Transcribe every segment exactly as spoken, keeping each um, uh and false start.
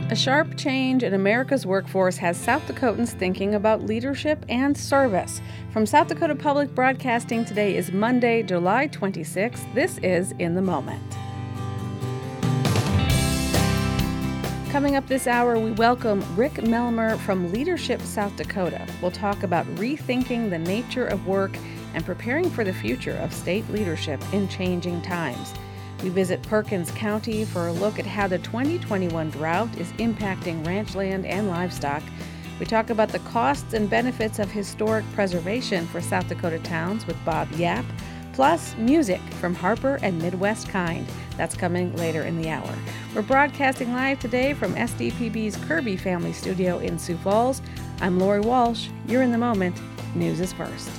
A sharp change in America's workforce has South Dakotans thinking about leadership and service. From South Dakota Public Broadcasting, today is Monday, July twenty-sixth. This is In the Moment. Coming up this hour, we welcome Rick Melmer from Leadership South Dakota. We'll talk about rethinking the nature of work and preparing for the future of state leadership in changing times. We visit Perkins County for a look at how the twenty twenty-one drought is impacting ranch land and livestock. We talk about the costs and benefits of historic preservation for South Dakota towns with Bob Yap, plus music from Harper and Midwest Kind. That's coming later in the hour. We're broadcasting live today from S D P B's Kirby Family Studio in Sioux Falls. I'm Lori Walsh. You're in the moment. News is first.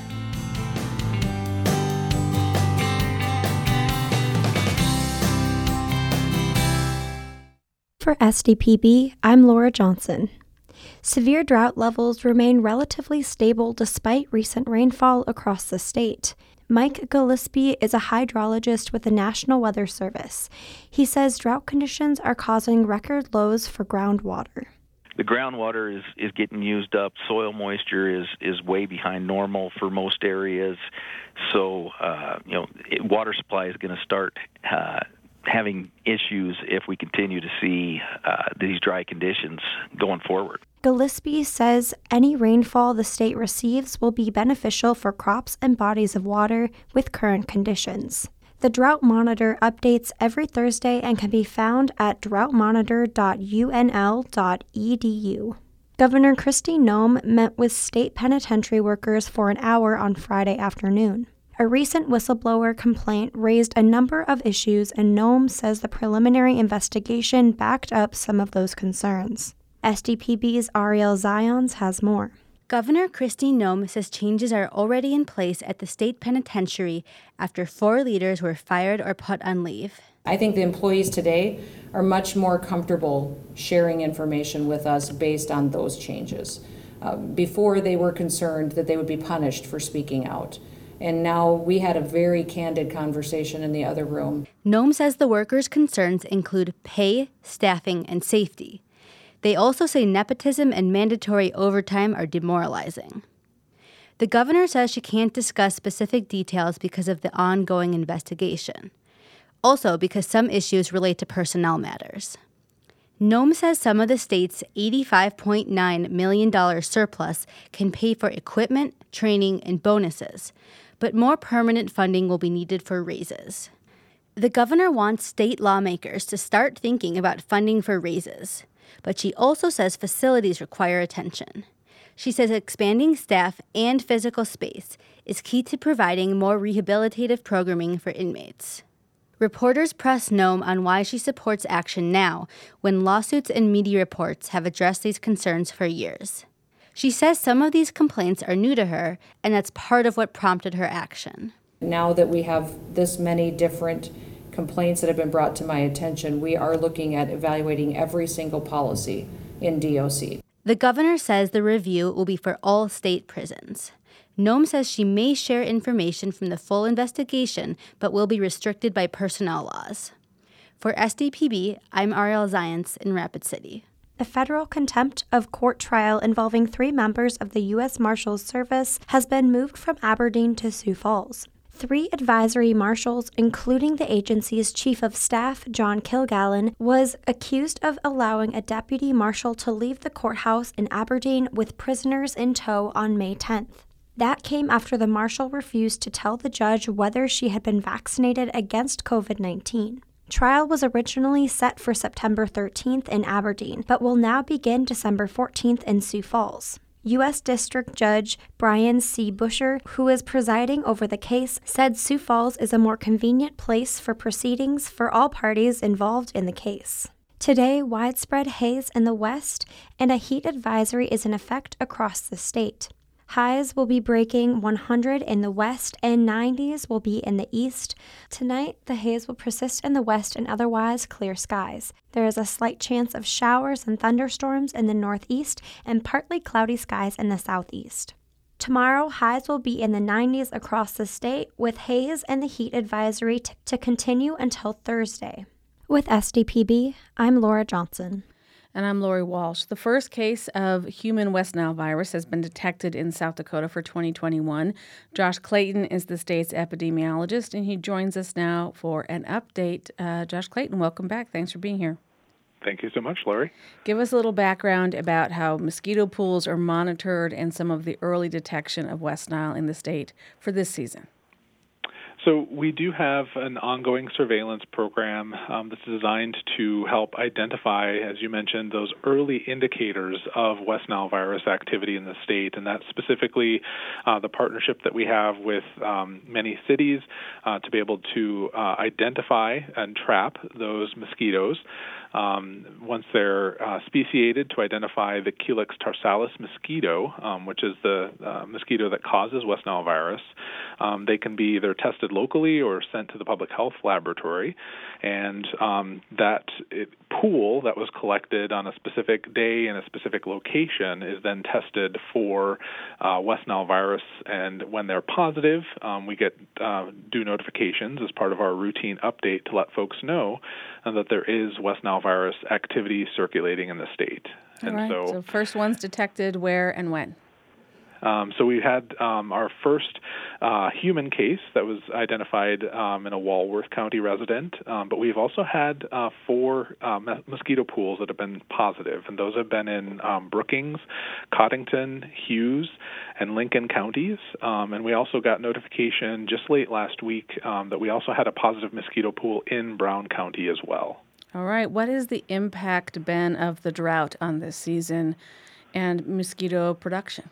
For S D P B, I'm Laura Johnson. Severe drought levels remain relatively stable despite recent rainfall across the state. Mike Gillespie is a hydrologist with the National Weather Service. He says drought conditions are causing record lows for groundwater. The groundwater is, is getting used up. Soil moisture is, is way behind normal for most areas. So, uh, you know, it, water supply is going to start uh, having issues if we continue to see uh, these dry conditions going forward. Gillespie says any rainfall the state receives will be beneficial for crops and bodies of water with current conditions. The Drought Monitor updates every Thursday and can be found at drought monitor dot u n l dot e d u. Governor Kristi Noem met with state penitentiary workers for an hour on Friday afternoon. A recent whistleblower complaint raised a number of issues, and Noem says the preliminary investigation backed up some of those concerns. S D P B's Ariel Zions has more. Governor Kristi Noem says changes are already in place at the state penitentiary after four leaders were fired or put on leave. I think the employees today are much more comfortable sharing information with us based on those changes. Uh, before, they were concerned that they would be punished for speaking out. And now we had a very candid conversation in the other room. Noem says the workers' concerns include pay, staffing, and safety. They also say nepotism and mandatory overtime are demoralizing. The governor says she can't discuss specific details because of the ongoing investigation. Also because some issues relate to personnel matters. Noem says some of the state's eighty-five point nine million dollars surplus can pay for equipment, training, and bonuses, but more permanent funding will be needed for raises. The governor wants state lawmakers to start thinking about funding for raises, but she also says facilities require attention. She says expanding staff and physical space is key to providing more rehabilitative programming for inmates. Reporters press Noem on why she supports action now, when lawsuits and media reports have addressed these concerns for years. She says some of these complaints are new to her, and that's part of what prompted her action. Now that we have this many different complaints that have been brought to my attention, we are looking at evaluating every single policy in D O C. The governor says the review will be for all state prisons. Noem says she may share information from the full investigation, but will be restricted by personnel laws. For S D P B, I'm Ariel Zions in Rapid City. A federal contempt of court trial involving three members of the U S Marshals Service has been moved from Aberdeen to Sioux Falls. Three advisory marshals, including the agency's chief of staff, John Kilgallen, was accused of allowing a deputy marshal to leave the courthouse in Aberdeen with prisoners in tow on May tenth. That came after the marshal refused to tell the judge whether she had been vaccinated against covid nineteen. Trial was originally set for September thirteenth in Aberdeen, but will now begin December fourteenth in Sioux Falls. U S District Judge Brian C. Busher, who is presiding over the case, said Sioux Falls is a more convenient place for proceedings for all parties involved in the case. Today, widespread haze in the west and a heat advisory is in effect across the state. Highs will be breaking one hundred in the west and nineties will be in the east. Tonight, the haze will persist in the west and otherwise clear skies. There is a slight chance of showers and thunderstorms in the northeast and partly cloudy skies in the southeast. Tomorrow, highs will be in the nineties across the state with haze and the heat advisory t- to continue until Thursday. With S D P B, I'm Laura Johnson. And I'm Lori Walsh. The first case of human West Nile virus has been detected in South Dakota for twenty twenty-one. Josh Clayton is the state's epidemiologist, and he joins us now for an update. Uh, Josh Clayton, welcome back. Thanks for being here. Thank you so much, Lori. Give us a little background about how mosquito pools are monitored and some of the early detection of West Nile in the state for this season. So we do have an ongoing surveillance program um, that's designed to help identify, as you mentioned, those early indicators of West Nile virus activity in the state, and that's specifically uh, the partnership that we have with um, many cities uh, to be able to uh, identify and trap those mosquitoes. Um, once they're uh, speciated, to identify the Culex tarsalis mosquito, um, which is the uh, mosquito that causes West Nile virus. Um, they can be either tested locally or sent to the public health laboratory, and um, that it, pool that was collected on a specific day in a specific location is then tested for uh, West Nile virus, and when they're positive, um, we get uh, due notifications as part of our routine update to let folks know uh, that there is West Nile virus activity circulating in the state. All and right. so, so first ones detected where and when? Um, so we had um, our first uh, human case that was identified um, in a Walworth County resident, um, but we've also had uh, four uh, mosquito pools that have been positive, and those have been in um, Brookings, Coddington, Hughes, and Lincoln counties. Um, and we also got notification just late last week um, that we also had a positive mosquito pool in Brown County as well. All right. What is the impact, Ben, of the drought on this season and mosquito production?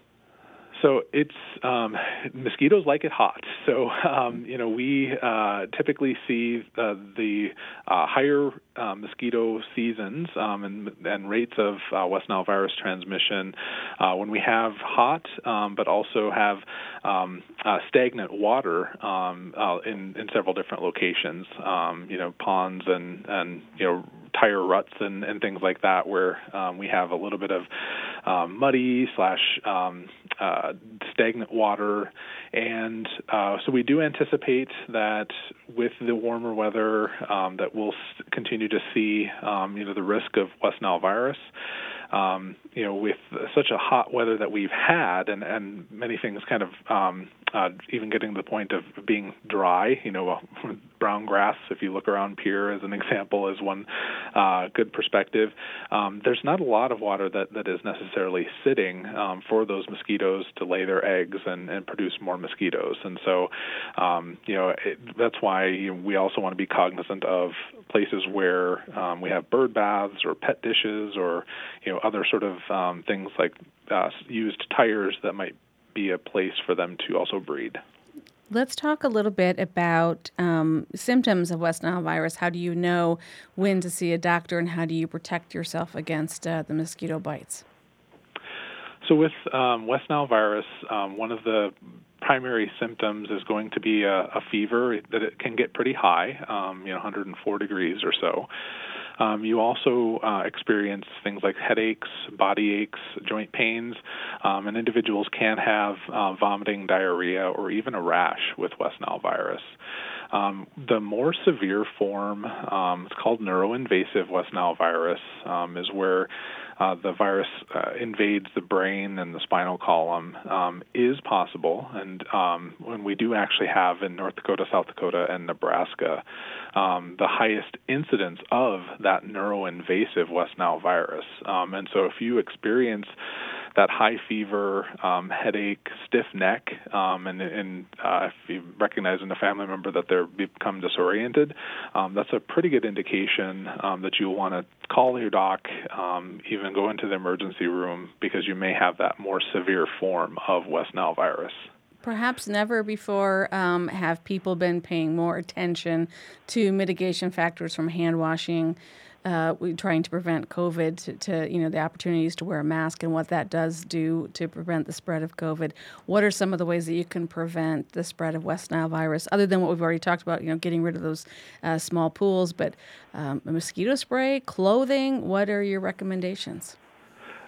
So it's um, mosquitoes like it hot. So um, you know we uh, typically see uh, the uh, higher uh, mosquito seasons um, and, and rates of uh, West Nile virus transmission uh, when we have hot, um, but also have um, uh, stagnant water um, uh, in in several different locations. Um, you know ponds and and you know. tire ruts and, and things like that, where um, we have a little bit of um, muddy slash um, uh, stagnant water. And uh, so we do anticipate that with the warmer weather um, that we'll s- continue to see um, you know, the risk of West Nile virus. Um, you know, with such a hot weather that we've had, and, and many things kind of um, uh, even getting to the point of being dry, you know, uh, brown grass, if you look around Pierre as an example, is one uh, good perspective. Um, there's not a lot of water that, that is necessarily sitting um, for those mosquitoes to lay their eggs and, and produce more mosquitoes. And so, um, you know, it, that's why you know, we also want to be cognizant of places where um, we have bird baths or pet dishes or, you know, other sort of um, things like uh, used tires that might be a place for them to also breed. Let's talk a little bit about um, symptoms of West Nile virus. How do you know when to see a doctor, and how do you protect yourself against uh, the mosquito bites? So with um, West Nile virus, um, one of the primary symptoms is going to be a, a fever that it can get pretty high, um, you know, one hundred four degrees or so. Um, you also uh, experience things like headaches, body aches, joint pains, um, and individuals can have uh, vomiting, diarrhea, or even a rash with West Nile virus. Um, the more severe form, um, it's called neuroinvasive West Nile virus, um, is where uh, the virus uh, invades the brain and the spinal column, um, is possible. And um, when we do actually have in North Dakota, South Dakota, and Nebraska, um, the highest incidence of that neuroinvasive West Nile virus. Um, and so if you experience that high fever, um, headache, stiff neck, um, and, and uh, if you recognize in a family member that they're become disoriented, um, that's a pretty good indication um, that you'll want to call your doc, um, even go into the emergency room, because you may have that more severe form of West Nile virus. Perhaps never before um, have people been paying more attention to mitigation factors from hand washing, uh, we, trying to prevent COVID, to, to, you know, the opportunities to wear a mask and what that does do to prevent the spread of COVID. What are some of the ways that you can prevent the spread of West Nile virus, other than what we've already talked about, you know, getting rid of those uh, small pools, but um, a mosquito spray, clothing, what are your recommendations?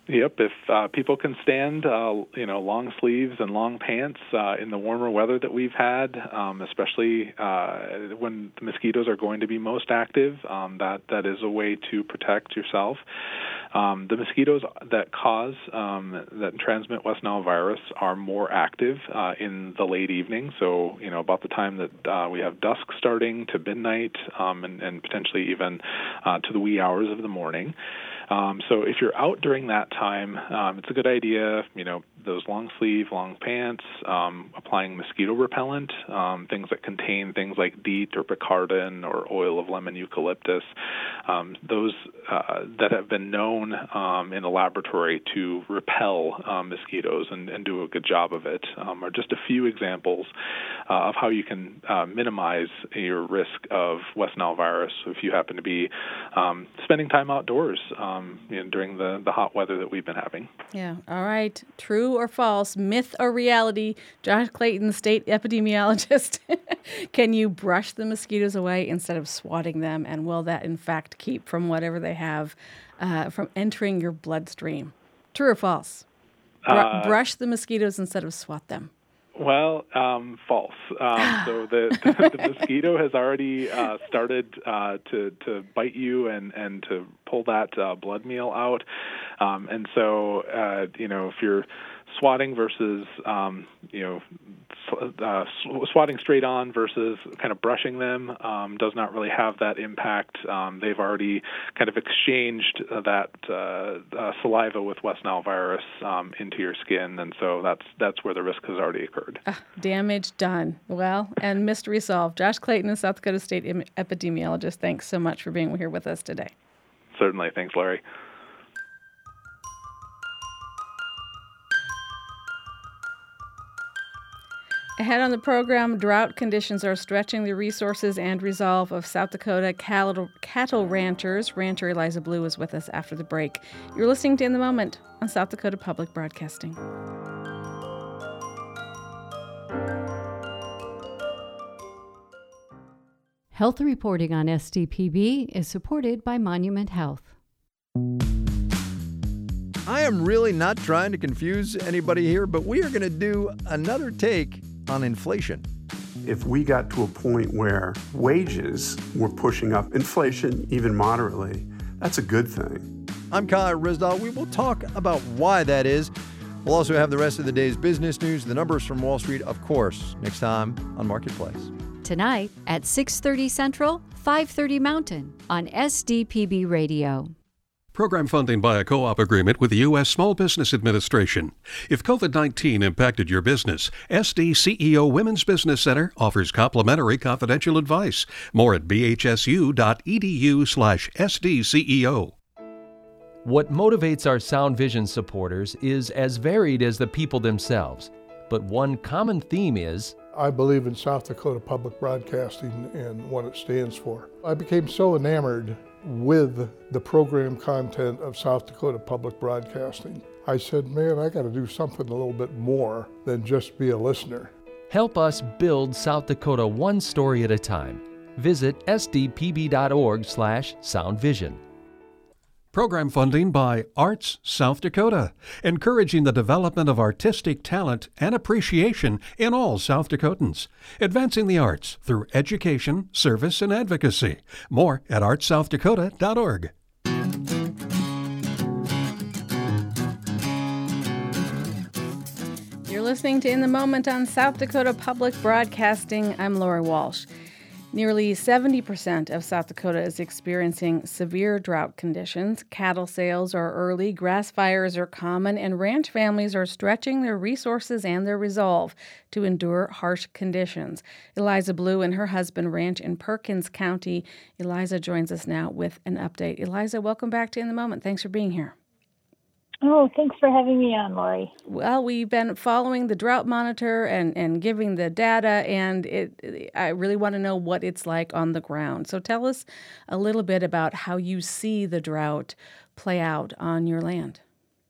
Yep, if uh, people can stand, uh, you know, long sleeves and long pants uh, in the warmer weather that we've had, um, especially uh, when the mosquitoes are going to be most active, um, that that is a way to protect yourself. Um, the mosquitoes that cause, um, that transmit West Nile virus are more active uh, in the late evening, so, you know, about the time that uh, we have dusk starting to midnight um, and, and potentially even uh, to the wee hours of the morning. Um, so if you're out during that time, um, it's a good idea, you know, those long sleeve, long pants, um, applying mosquito repellent, um, things that contain things like DEET or picaridin or oil of lemon eucalyptus, um, those uh, that have been known um, in a laboratory to repel um, mosquitoes and, and do a good job of it, um, are just a few examples uh, of how you can uh, minimize your risk of West Nile virus if you happen to be um, spending time outdoors um, you know, during the, the hot weather that we've been having. Yeah. All right. True or false, myth or reality? Josh Clayton, state epidemiologist. Can you brush the mosquitoes away instead of swatting them? And will that, in fact, keep from whatever they have uh, from entering your bloodstream? True or false? Br- uh, brush the mosquitoes instead of swat them. Well, um, false. Um, so the, the, the mosquito has already uh, started uh, to, to bite you and, and to pull that uh, blood meal out. Um, and so, uh, you know, if you're swatting versus, um, you know, uh, swatting straight on versus kind of brushing them um, does not really have that impact. Um, they've already kind of exchanged that uh, uh, saliva with West Nile virus um, into your skin, and so that's that's where the risk has already occurred. Uh, damage done. Well, and mystery solved. Josh Clayton, a South Dakota State epidemiologist, thanks so much for being here with us today. Certainly. Thanks, Larry. Ahead on the program, drought conditions are stretching the resources and resolve of South Dakota cattle, cattle ranchers. Rancher Eliza Blue is with us after the break. You're listening to In the Moment on South Dakota Public Broadcasting. Health reporting on S D P B is supported by Monument Health. I am really not trying to confuse anybody here, but we are going to do another take on inflation. If we got to a point where wages were pushing up inflation even moderately, that's a good thing. I'm Kai Rizdal. We will talk about why that is. We'll also have the rest of the day's business news, the numbers from Wall Street, of course, next time on Marketplace. Tonight at six thirty Central, five thirty Mountain on S D P B Radio. Program funding by a co-op agreement with the U S Small Business Administration. If COVID nineteen impacted your business, S D C E O Women's Business Center offers complimentary confidential advice. More at bhsu.edu slash SDCEO. What motivates our Sound Vision supporters is as varied as the people themselves. But one common theme is, I believe in South Dakota Public Broadcasting and what it stands for. I became so enamored with the program content of South Dakota Public Broadcasting. I said, man, I got to do something a little bit more than just be a listener. Help us build South Dakota one story at a time. Visit sdpb.org slash soundvision. Program funding by Arts South Dakota, encouraging the development of artistic talent and appreciation in all South Dakotans, advancing the arts through education, service, and advocacy. More at arts south dakota dot org. You're listening to In the Moment on South Dakota Public Broadcasting. I'm Lori Walsh. Nearly seventy percent of South Dakota is experiencing severe drought conditions. Cattle sales are early, grass fires are common, and ranch families are stretching their resources and their resolve to endure harsh conditions. Eliza Blue and her husband ranch in Perkins County. Eliza joins us now with an update. Eliza, welcome back to In the Moment. Thanks for being here. Oh, thanks for having me on, Lori. Well, we've been following the drought monitor and, and giving the data, and it, I really want to know what it's like on the ground. So tell us a little bit about how you see the drought play out on your land.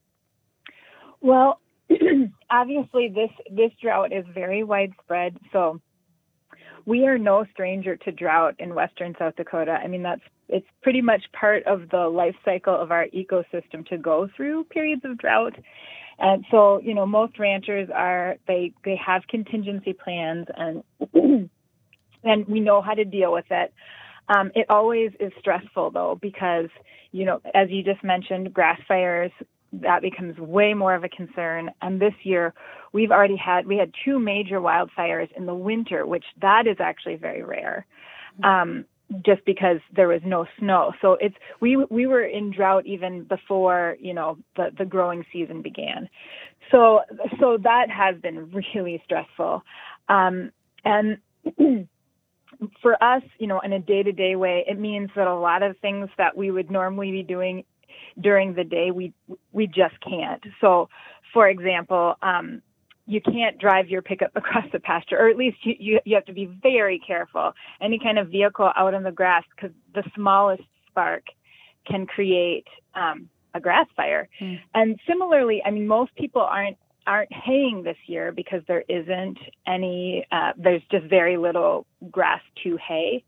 Well, obviously this, this drought is very widespread, so we are no stranger to drought in western South Dakota. I mean, that's it's pretty much part of the life cycle of our ecosystem to go through periods of drought. And so, you know, most ranchers are, they, they have contingency plans, and and we know how to deal with it. Um, it always is stressful, though, because, you know, as you just mentioned, grass fires, that becomes way more of a concern. And this year, we've already had, we had two major wildfires in the winter, which that is actually very rare, um, just because there was no snow. So it's, we we were in drought even before, you know, the, the growing season began. So, so that has been really stressful. Um, and for us, you know, in a day-to-day way, it means that a lot of things that we would normally be doing during the day, we we just can't. So, for example, um, you can't drive your pickup across the pasture, or at least you, you, you have to be very careful. Any kind of vehicle out on the grass, because the smallest spark can create um, a grass fire. Mm. And similarly, I mean, most people aren't aren't haying this year because there isn't any, uh, there's just very little grass to hay.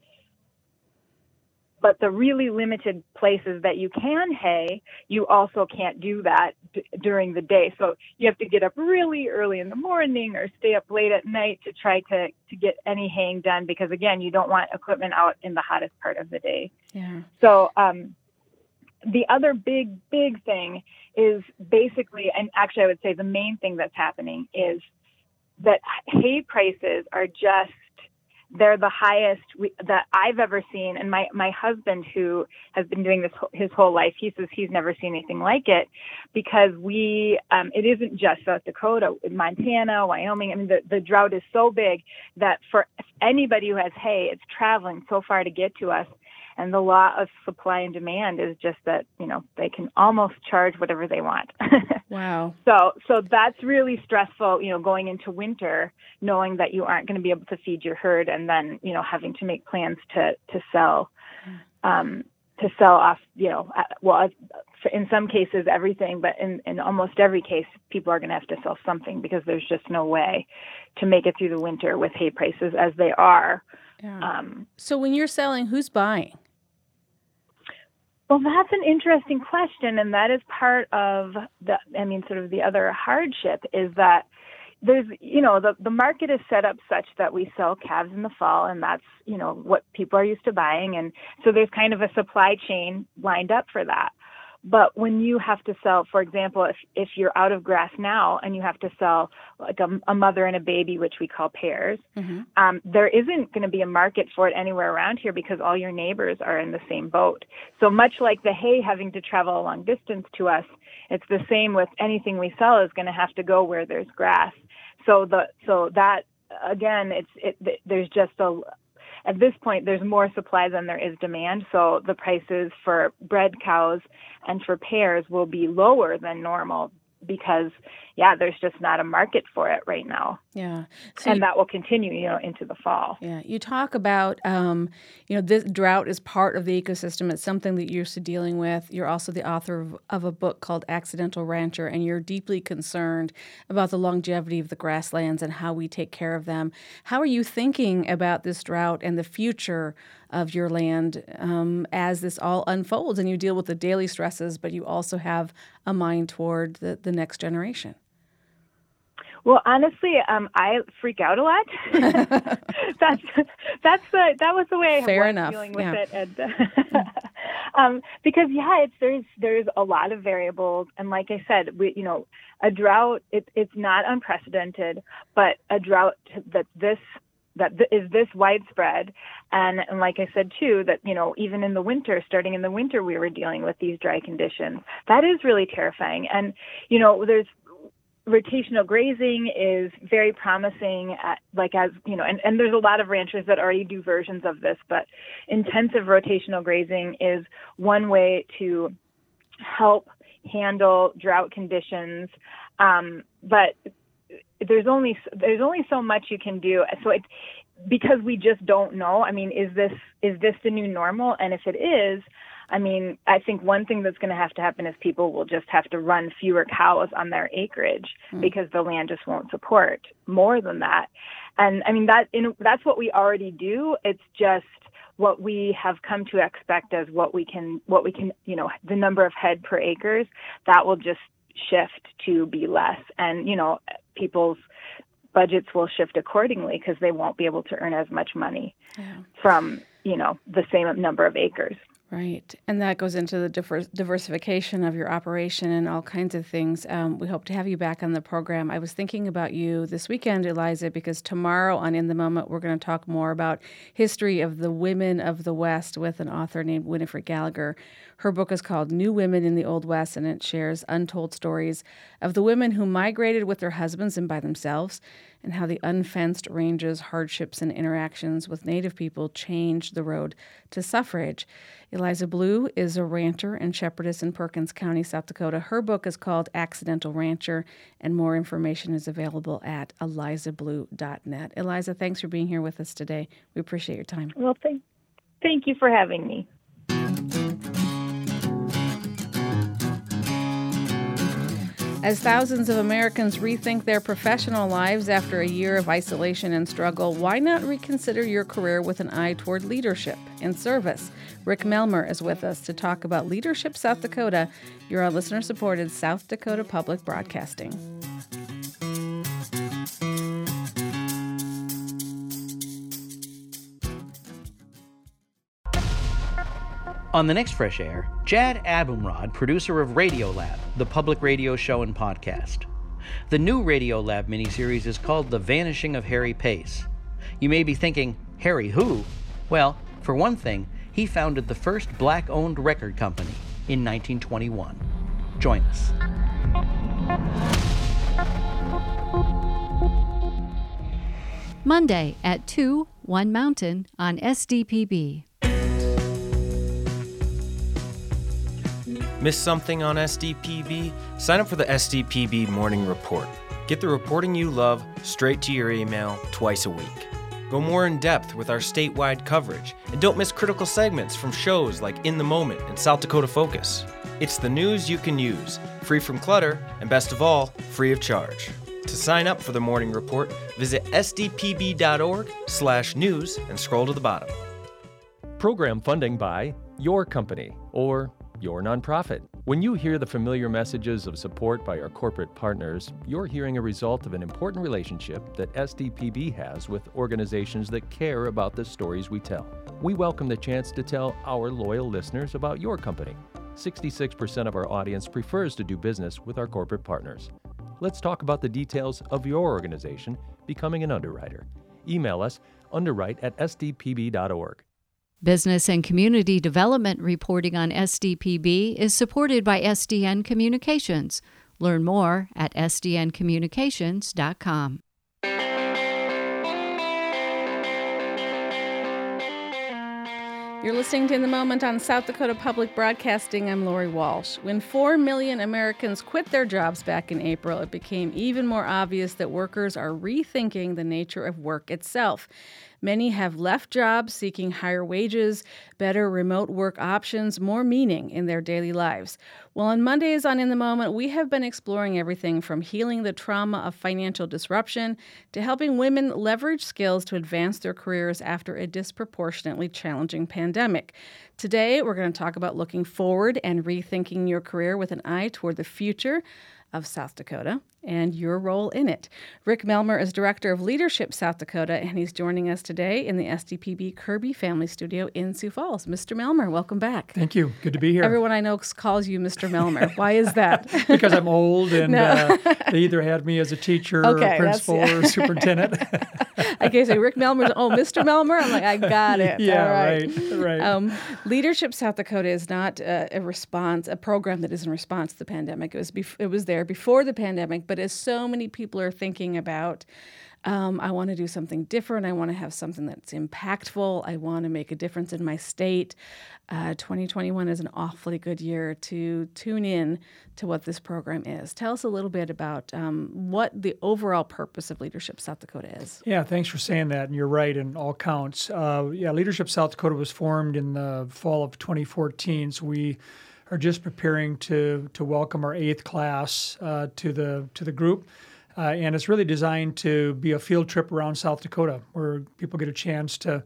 But the really limited places that you can hay, you also can't do that d- during the day. So you have to get up really early in the morning or stay up late at night to try to, to get any haying done, because, again, you don't want equipment out in the hottest part of the day. Yeah. So um, the other big, big thing is basically, and actually I would say the main thing that's happening is that hay prices are just, they're the highest we, that I've ever seen. And my, my husband, who has been doing this his whole life, he says he's never seen anything like it, because we, um, it isn't just South Dakota, Montana, Wyoming. I mean, the, the drought is so big that for anybody who has hay, it's traveling so far to get to us. And the law of supply and demand is just that, you know, they can almost charge whatever they want. Wow. So so that's really stressful, you know, going into winter, knowing that you aren't going to be able to feed your herd, and then, you know, having to make plans to, to sell, um, to sell off, you know, well, in some cases, everything, but in, in almost every case, people are going to have to sell something, because there's just no way to make it through the winter with hay prices as they are. Yeah. Um, so when you're selling, who's buying? Well, that's an interesting question, and that is part of the, I mean, sort of the other hardship is that there's, you know, the, the market is set up such that we sell calves in the fall, and that's, you know, what people are used to buying. And so there's kind of a supply chain lined up for that. But when you have to sell, for example, if, if you're out of grass now and you have to sell like a, a mother and a baby, which we call pairs, mm-hmm. um, there isn't going to be a market for it anywhere around here, because all your neighbors are in the same boat. So much like the hay having to travel a long distance to us, it's the same with anything we sell is going to have to go where there's grass. So the so that, again, it's it, there's just a At this point, there's more supply than there is demand, so the prices for bred cows and for pairs will be lower than normal, because, yeah, there's just not a market for it right now. Yeah. So and you, that will continue, you know, into the fall. Yeah. You talk about, um, you know, this drought is part of the ecosystem. It's something that you're used to dealing with. You're also the author of, of a book called Accidental Rancher, and you're deeply concerned about the longevity of the grasslands and how we take care of them. How are you thinking about this drought and the future of your land um, as this all unfolds, and you deal with the daily stresses, but you also have a mind toward the, the next generation? Well, honestly, um, I freak out a lot. that's that's the that was the way I Fair was enough. dealing with yeah. it, and, um, because yeah, it's there's there's a lot of variables, and like I said, we you know a drought it, it's not unprecedented, but a drought that this that th- is this widespread, and, and like I said too, that you know even in the winter, starting in the winter, we were dealing with these dry conditions. That is really terrifying, and you know there's. Rotational grazing is very promising, at, like as, you know, and, and there's a lot of ranchers that already do versions of this, but intensive rotational grazing is one way to help handle drought conditions. Um, but there's only, there's only so much you can do. So it, because we just don't know, I mean, is this, is this the new normal? And if it is, I mean, I think one thing that's going to have to happen is people will just have to run fewer cows on their acreage mm. because the land just won't support more than that. And I mean, that in, that's what we already do. It's just what we have come to expect as what we can, what we can, you know, the number of head per acres, that will just shift to be less. And, you know, people's budgets will shift accordingly because they won't be able to earn as much money yeah. from, you know, the same number of acres. Right. And that goes into the diver- diversification of your operation and all kinds of things. Um, we hope to have you back on the program. I was thinking about you this weekend, Eliza, because tomorrow on In the Moment, we're going to talk more about history of the women of the West with an author named Winifred Gallagher. Her book is called New Women in the Old West, and it shares untold stories of the women who migrated with their husbands and by themselves, and how the unfenced ranges, hardships, and interactions with Native people changed the road to suffrage. Eliza Blue is a rancher and shepherdess in Perkins County, South Dakota. Her book is called Accidental Rancher, and more information is available at eliza blue dot net. Eliza, thanks for being here with us today. We appreciate your time. Well, thank, thank you for having me. As thousands of Americans rethink their professional lives after a year of isolation and struggle, why not reconsider your career with an eye toward leadership and service? Rick Melmer is with us to talk about Leadership South Dakota. You're on listener-supported South Dakota Public Broadcasting. On the next Fresh Air, Jad Abumrad, producer of Radiolab, the public radio show and podcast. The new Radiolab miniseries is called The Vanishing of Harry Pace. You may be thinking, Harry who? Well, for one thing, he founded the first black-owned record company in nineteen twenty-one. Join us. Monday at two, One Mountain on S D P B. Miss something on S D P B? Sign up for the S D P B Morning Report. Get the reporting you love straight to your email twice a week. Go more in depth with our statewide coverage, and don't miss critical segments from shows like In the Moment and South Dakota Focus. It's the news you can use, free from clutter, and best of all, free of charge. To sign up for the Morning Report, visit sdpb.org slash news and scroll to the bottom. Program funding by your company or your nonprofit. When you hear the familiar messages of support by our corporate partners, you're hearing a result of an important relationship that S D P B has with organizations that care about the stories we tell. We welcome the chance to tell our loyal listeners about your company. sixty-six percent of our audience prefers to do business with our corporate partners. Let's talk about the details of your organization becoming an underwriter. Email us underwrite at s d p b dot org. Business and Community Development reporting on S D P B is supported by S D N Communications. Learn more at s d n communications dot com. You're listening to In the Moment on South Dakota Public Broadcasting. I'm Lori Walsh. When four million Americans quit their jobs back in April, it became even more obvious that workers are rethinking the nature of work itself. Many have left jobs seeking higher wages, better remote work options, more meaning in their daily lives. Well, on Mondays on In the Moment, we have been exploring everything from healing the trauma of financial disruption to helping women leverage skills to advance their careers after a disproportionately challenging pandemic. Today, we're going to talk about looking forward and rethinking your career with an eye toward the future of South Dakota and your role in it. Rick Melmer is Director of Leadership South Dakota, and he's joining us today in the S D P B Kirby Family Studio in Sioux Falls. Mister Melmer, welcome back. Thank you. Good to be here. Everyone I know calls you Mister Melmer. Why is that? Because I'm old, and no. uh, they either had me as a teacher okay, or principal or superintendent. I can say Rick Melmer. Oh, Mister Melmer. I'm like, I got it. Yeah, All right. right. right. Um, Leadership South Dakota is not uh, a response, a program that is in response to the pandemic. It was bef- it was there before the pandemic, but as so many people are thinking about, um, I want to do something different. I want to have something that's impactful. I want to make a difference in my state. Uh, twenty twenty-one is an awfully good year to tune in to what this program is. Tell us a little bit about um, what the overall purpose of Leadership South Dakota is. Yeah, thanks for saying that, and you're right in all counts. Uh, yeah, Leadership South Dakota was formed in the fall of twenty fourteen, so we are just preparing to to welcome our eighth class uh, to the to the group. Uh, and it's really designed to be a field trip around South Dakota where people get a chance to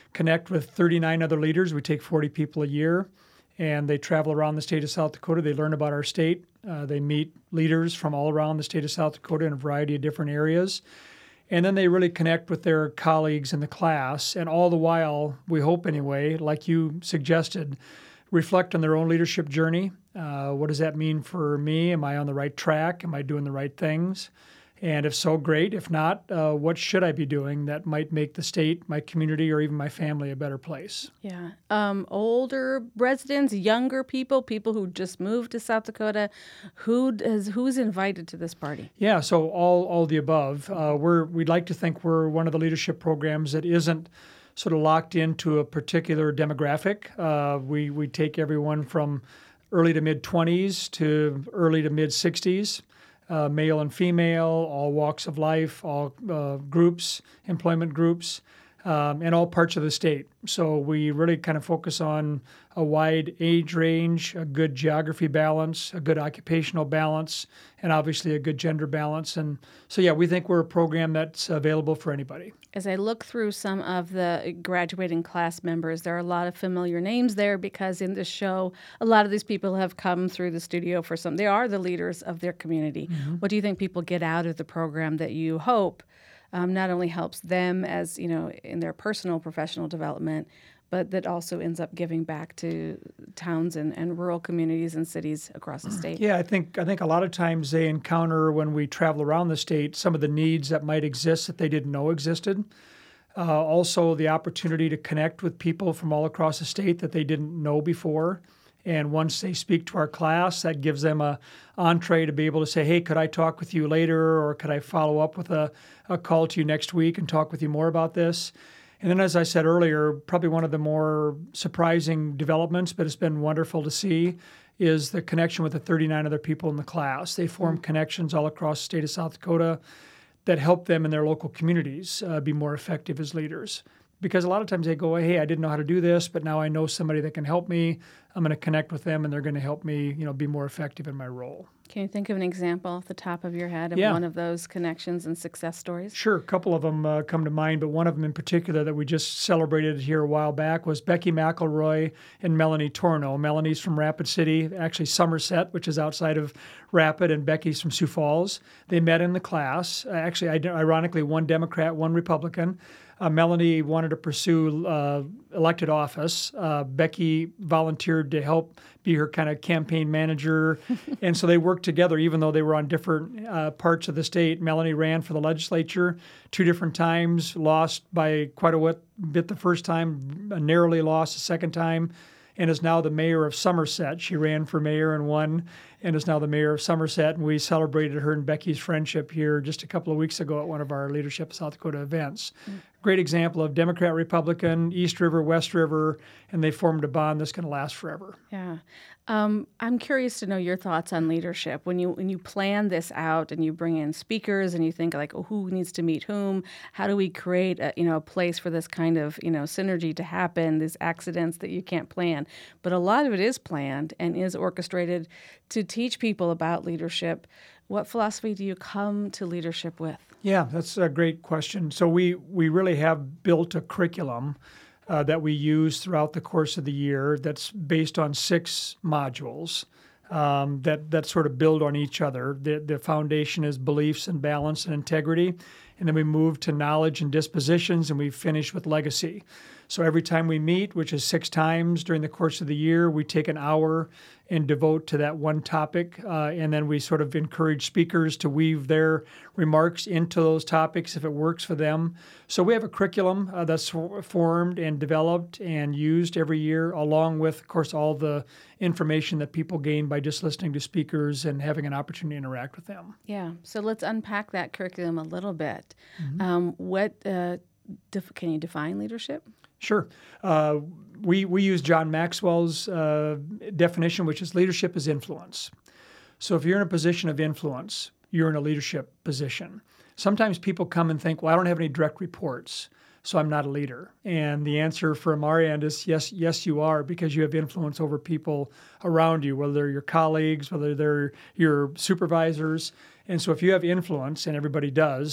connect with thirty-nine other leaders. We take forty people a year, and they travel around the state of South Dakota. They learn about our state. Uh, they meet leaders from all around the state of South Dakota in a variety of different areas. And then they really connect with their colleagues in the class. And all the while, we hope anyway, like you suggested, reflect on their own leadership journey. Uh, what does that mean for me? Am I on the right track? Am I doing the right things? And if so, great. If not, uh, what should I be doing that might make the state, my community, or even my family a better place? Yeah. Um, older residents, younger people, people who just moved to South Dakota, who does, who's invited to this party? Yeah, so all all the above. Uh, we're we'd like to think we're one of the leadership programs that isn't sort of locked into a particular demographic. Uh, we we take everyone from early to mid twenties to early to mid sixties. Uh, male and female, all walks of life, all uh, groups, employment groups, um, and all parts of the state. So we really kind of focus on a wide age range, a good geography balance, a good occupational balance, and obviously a good gender balance. And so, yeah, we think we're a program that's available for anybody. As I look through some of the graduating class members, there are a lot of familiar names there because in this show, a lot of these people have come through the studio for some. They are the leaders of their community. Mm-hmm. What do you think people get out of the program that you hope um, not only helps them as, you know, in their personal professional development, but that also ends up giving back to towns and, and rural communities and cities across the state? Yeah, I think I think a lot of times they encounter when we travel around the state some of the needs that might exist that they didn't know existed. Uh, also, the opportunity to connect with people from all across the state that they didn't know before. And once they speak to our class, that gives them a entree to be able to say, hey, could I talk with you later, or could I follow up with a, a call to you next week and talk with you more about this? And then, as I said earlier, probably one of the more surprising developments, but it's been wonderful to see, is the connection with the thirty-nine other people in the class. They form mm-hmm. connections all across the state of South Dakota that help them in their local communities uh, be more effective as leaders. Because a lot of times they go, hey, I didn't know how to do this, but now I know somebody that can help me. I'm going to connect with them, and they're going to help me, you know, be more effective in my role. Can you think of an example off the top of your head of yeah. one of those connections and success stories? Sure. A couple of them uh, come to mind, but one of them in particular that we just celebrated here a while back was Becky McElroy and Melanie Torno. Melanie's from Rapid City, actually Somerset, which is outside of Rapid, and Becky's from Sioux Falls. They met in the class. Uh, actually, ironically, one Democrat, one Republican. Uh, Melanie wanted to pursue uh, elected office. Uh, Becky volunteered to help be her kind of campaign manager. And so they worked together, even though they were on different uh, parts of the state. Melanie ran for the legislature two different times, lost by quite a bit the first time, narrowly lost the second time, and is now the mayor of Somerset. She ran for mayor and won, and is now the mayor of Somerset. And we celebrated her and Becky's friendship here just a couple of weeks ago at one of our Leadership South Dakota events. Mm. Great example of Democrat, Republican, East River, West River, and they formed a bond that's going to last forever. Yeah. Um, I'm curious to know your thoughts on leadership. When you when you plan this out and you bring in speakers and you think like, oh, who needs to meet whom? How do we create a, you know, a place for this kind of, you know, synergy to happen, these accidents that you can't plan? But a lot of it is planned and is orchestrated to teach people about leadership. What philosophy do you come to leadership with? Yeah, that's a great question. So we, we really have built a curriculum uh, that we use throughout the course of the year that's based on six modules um, that, that sort of build on each other. The, the foundation is beliefs and balance and integrity. And then we move to knowledge and dispositions, and we finish with legacy. So every time we meet, which is six times during the course of the year, we take an hour and devote to that one topic. Uh, and then we sort of encourage speakers to weave their remarks into those topics if it works for them. So we have a curriculum uh, that's formed and developed and used every year, along with, of course, all the information that people gain by just listening to speakers and having an opportunity to interact with them. Yeah. So let's unpack that curriculum a little bit. Mm-hmm. Um, what uh, def- can you define leadership? Sure. Uh, we, we use John Maxwell's uh, definition, which is leadership is influence. So if you're in a position of influence, you're in a leadership position. Sometimes people come and think, well, I don't have any direct reports, so I'm not a leader. And the answer from our end is yes, yes, you are, because you have influence over people around you, whether they're your colleagues, whether they're your supervisors. And so if you have influence, and everybody does,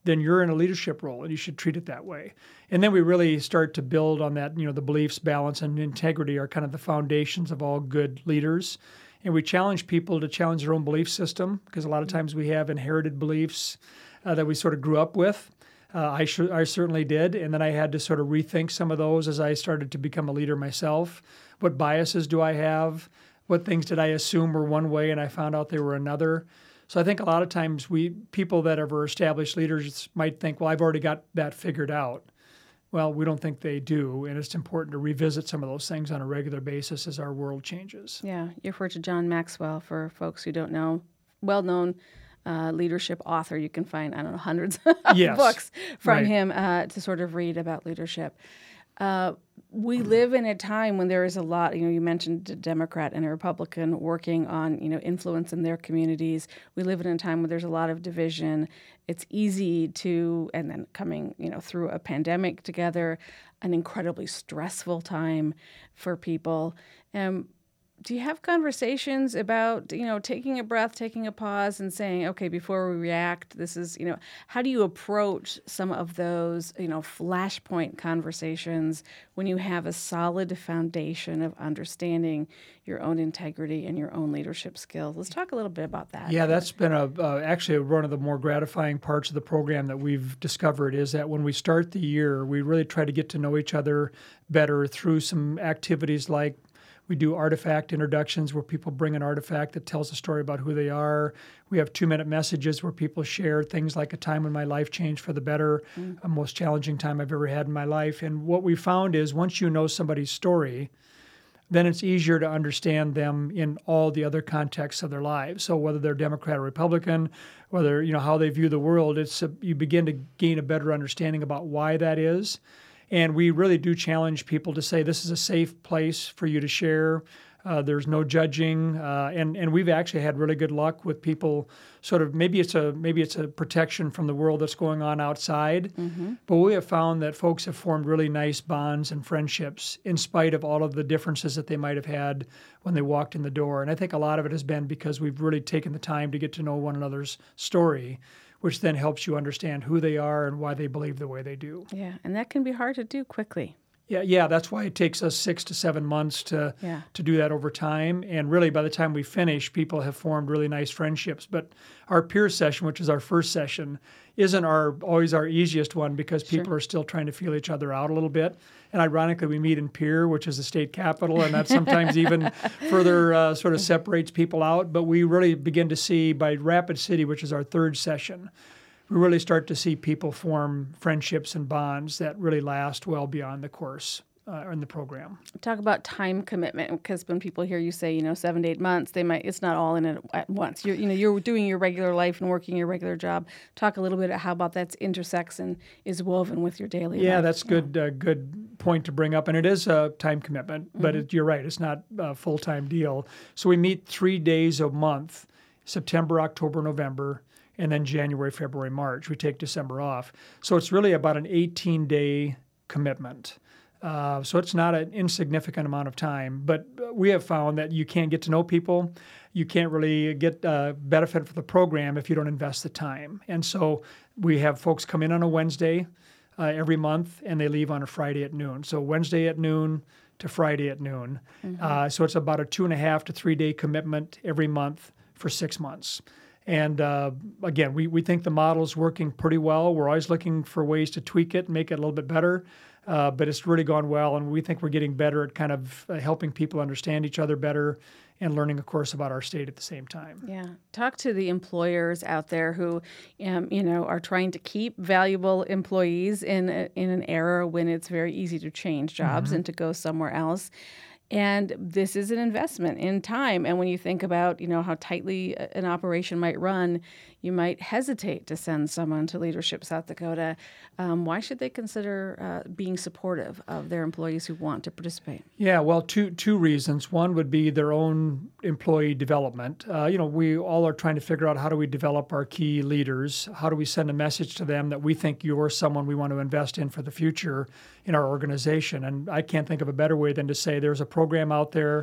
then you're in a leadership role and you should treat it that way. And then we really start to build on that. You know, the beliefs, balance, and integrity are kind of the foundations of all good leaders. And we challenge people to challenge their own belief system, because a lot of times we have inherited beliefs uh, that we sort of grew up with. Uh, I, sh- I certainly did. And then I had to sort of rethink some of those as I started to become a leader myself. What biases do I have? What things did I assume were one way and I found out they were another? So I think a lot of times we people that are established leaders might think, well, I've already got that figured out. Well, we don't think they do, and it's important to revisit some of those things on a regular basis as our world changes. Yeah, you refer to John Maxwell, for folks who don't know, well-known uh, leadership author. You can find, I don't know, hundreds of yes. books from right. him uh, to sort of read about leadership. Uh, we live in a time when there is a lot, you know, you mentioned a Democrat and a Republican working on, you know, influence in their communities. We live in a time where there's a lot of division. It's easy to, and then coming, you know, through a pandemic together, an incredibly stressful time for people. Um, do you have conversations about, you know, taking a breath, taking a pause and saying, okay, before we react, this is, you know, how do you approach some of those, you know, flashpoint conversations when you have a solid foundation of understanding your own integrity and your own leadership skills? Let's talk a little bit about that. Yeah, that's been a uh, actually one of the more gratifying parts of the program that we've discovered is that when we start the year, we really try to get to know each other better through some activities like we do artifact introductions where people bring an artifact that tells a story about who they are. We have two-minute messages where people share things like a time when my life changed for the better, mm. a most challenging time I've ever had in my life. And what we found is once you know somebody's story, then it's easier to understand them in all the other contexts of their lives. So whether they're Democrat or Republican, whether, you know, how they view the world, it's a, you begin to gain a better understanding about why that is. And we really do challenge people to say this is a safe place for you to share. Uh, there's no judging, uh, and and we've actually had really good luck with people. Sort of maybe it's a maybe it's a protection from the world that's going on outside. Mm-hmm. But we have found that folks have formed really nice bonds and friendships in spite of all of the differences that they might have had when they walked in the door. And I think a lot of it has been because we've really taken the time to get to know one another's story, which then helps you understand who they are and why they believe the way they do. Yeah, and that can be hard to do quickly. Yeah, yeah, that's why it takes us six to seven months to yeah. to do that over time. And really, by the time we finish, people have formed really nice friendships. But our peer session, which is our first session, isn't our always our easiest one because people sure. are still trying to feel each other out a little bit. And ironically, we meet in Pierre, which is the state capital, and that sometimes even further uh, sort of separates people out. But we really begin to see by Rapid City, which is our third session, we really start to see people form friendships and bonds that really last well beyond the course uh, in the program. Talk about time commitment, because when people hear you say, you know, seven to eight months, they might it's not all in it at once. You're, you know, you're doing your regular life and working your regular job. Talk a little bit about how about that intersects and is woven with your daily yeah, life. That's yeah, good. Uh, good point to bring up, and it is a time commitment. Mm-hmm. But it, you're right, it's not a full-time deal. So we meet three days a month: September, October, November. And then January, February, March. We take December off. So it's really about an eighteen-day commitment. Uh, so it's not an insignificant amount of time. But we have found that you can't get to know people. You can't really get uh, benefit for the program if you don't invest the time. And so we have folks come in on a Wednesday uh, every month, and they leave on a Friday at noon. So Wednesday at noon to Friday at noon. Mm-hmm. Uh, so it's about a two and a half to three-day commitment every month for six months. And uh, again, we, we think the model is working pretty well. We're always looking for ways to tweak it and make it a little bit better. Uh, but it's really gone well, and we think we're getting better at kind of uh, helping people understand each other better and learning, of course, about our state at the same time. Yeah. Talk to the employers out there who, um, you know, are trying to keep valuable employees in a, in an era when it's very easy to change jobs mm-hmm. and to go somewhere else. And this is an investment in time. And when you think about, you know, how tightly an operation might run, you might hesitate to send someone to Leadership South Dakota. Um, why should they consider uh, being supportive of their employees who want to participate? Yeah, well, two two reasons. One would be their own employee development. Uh, you know, we all are trying to figure out how do we develop our key leaders? How do we send a message to them that we think you're someone we want to invest in for the future in our organization? And I can't think of a better way than to say there's a program out there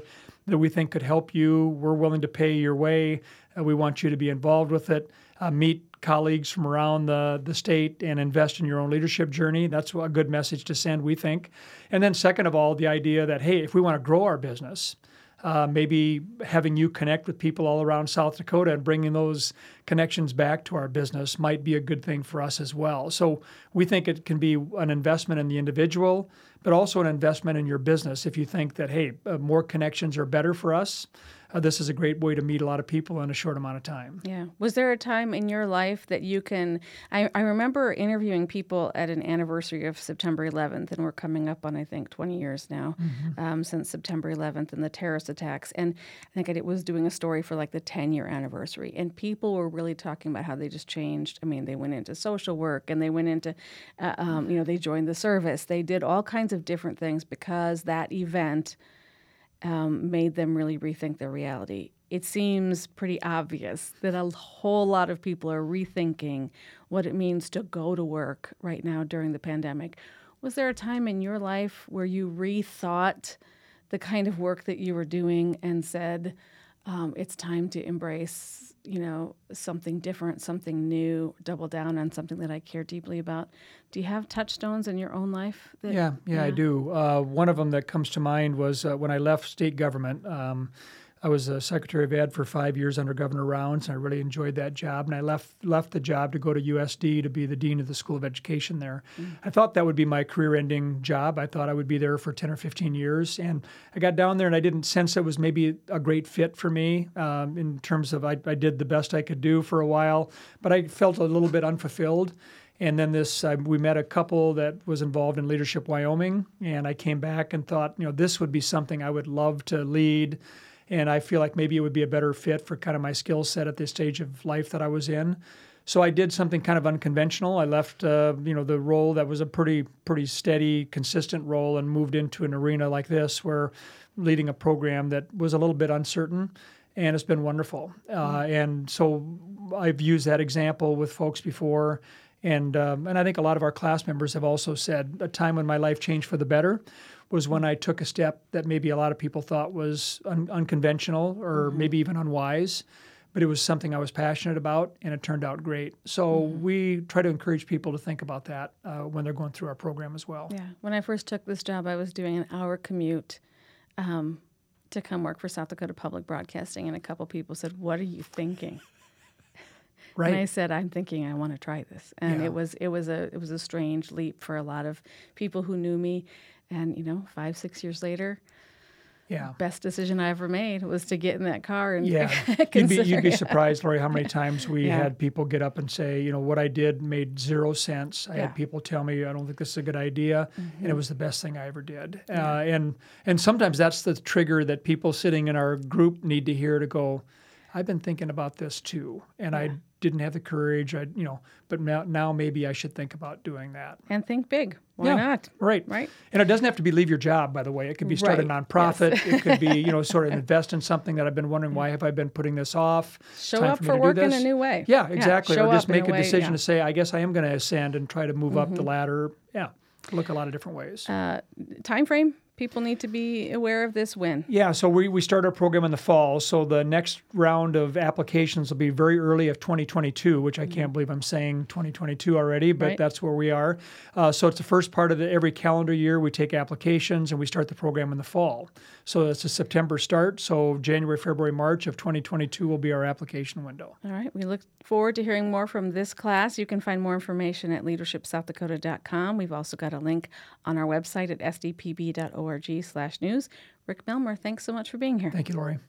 that we think could help you, we're willing to pay your way. Uh, we want you to be involved with it, uh, meet colleagues from around the, the state and invest in your own leadership journey. That's a good message to send, we think. And then second of all, the idea that, hey, if we want to grow our business, uh, maybe having you connect with people all around South Dakota and bringing those connections back to our business might be a good thing for us as well. So we think it can be an investment in the individual, but also an investment in your business. If you think that, hey, uh, more connections are better for us, Uh, this is a great way to meet a lot of people in a short amount of time. Yeah. Was there a time in your life that you can, I, I remember interviewing people at an anniversary of September eleventh, and we're coming up on, I think, twenty years now mm-hmm. um, since September eleventh and the terrorist attacks. And I think I did, was doing a story for like the ten-year anniversary, and people were really talking about how they just changed. I mean, they went into social work, and they went into, uh, um, you know, they joined the service. They did all kinds of different things because that event Um, made them really rethink their reality. It seems pretty obvious that a whole lot of people are rethinking what it means to go to work right now during the pandemic. Was there a time in your life where you rethought the kind of work that you were doing and said, um, it's time to embrace, you know, something different, something new, double down on something that I care deeply about? Do you have touchstones in your own life? That, yeah, yeah, yeah, I do. Uh, one of them that comes to mind was uh, when I left state government. Um, I was a Secretary of Ed for five years under Governor Rounds, and I really enjoyed that job. And I left left the job to go to U S D to be the Dean of the School of Education there. Mm. I thought that would be my career-ending job. I thought I would be there for ten or fifteen years. And I got down there, and I didn't sense it was maybe a great fit for me um, in terms of I, I did the best I could do for a while, but I felt a little bit unfulfilled. And then this, uh, we met a couple that was involved in Leadership Wyoming, and I came back and thought, you know, this would be something I would love to lead. And I feel like maybe it would be a better fit for kind of my skill set at this stage of life that I was in. So I did something kind of unconventional. I left, uh, you know, the role that was a pretty, pretty steady, consistent role and moved into an arena like this where leading a program that was a little bit uncertain, and it's been wonderful. Uh, and so I've used that example with folks before. And um, and I think a lot of our class members have also said a time when my life changed for the better was when I took a step that maybe a lot of people thought was un- unconventional or mm-hmm. maybe even unwise, but it was something I was passionate about, and it turned out great. So mm-hmm. we try to encourage people to think about that uh, when they're going through our program as well. Yeah. When I first took this job, I was doing an hour commute um, to come work for South Dakota Public Broadcasting, and a couple people said, "What are you thinking?" Right. And I said, I'm thinking I want to try this. And yeah. it was it was a it was a strange leap for a lot of people who knew me. And, you know, five, six years later, yeah, best decision I ever made was to get in that car and yeah. you'd be you'd be surprised, Lori, how many times we yeah. had people get up and say, you know, what I did made zero sense. I yeah. had people tell me, I don't think this is a good idea, mm-hmm. and it was the best thing I ever did. Yeah. Uh, and and sometimes that's the trigger that people sitting in our group need to hear to go, I've been thinking about this too, and yeah. I didn't have the courage, I, you know, but now, now maybe I should think about doing that. And think big. Why yeah, not? Right. Right. And it doesn't have to be leave your job, by the way. It could be start right. a nonprofit. Yes. It could be, you know, sort of invest in something that I've been wondering, why have I been putting this off? Show Time up for, for me to work do this. in a new way. Yeah, exactly. Yeah, or just make a, a way, decision yeah. to say, I guess I am going to ascend and try to move mm-hmm. up the ladder. Yeah, look a lot of different ways. Uh, time frame? People need to be aware of this when? Yeah, so we, we start our program in the fall. So the next round of applications will be very early of twenty twenty-two, which I can't believe I'm saying twenty twenty-two already, but right. that's where we are. Uh, so it's the first part of the, every calendar year. We take applications and we start the program in the fall. So it's a September start. So January, February, March of twenty twenty-two will be our application window. All right. We look forward to hearing more from this class. You can find more information at leadership south dakota dot com. We've also got a link on our website at s d p b dot org slash news. Rick Melmer, thanks so much for being here. Thank you, Lori.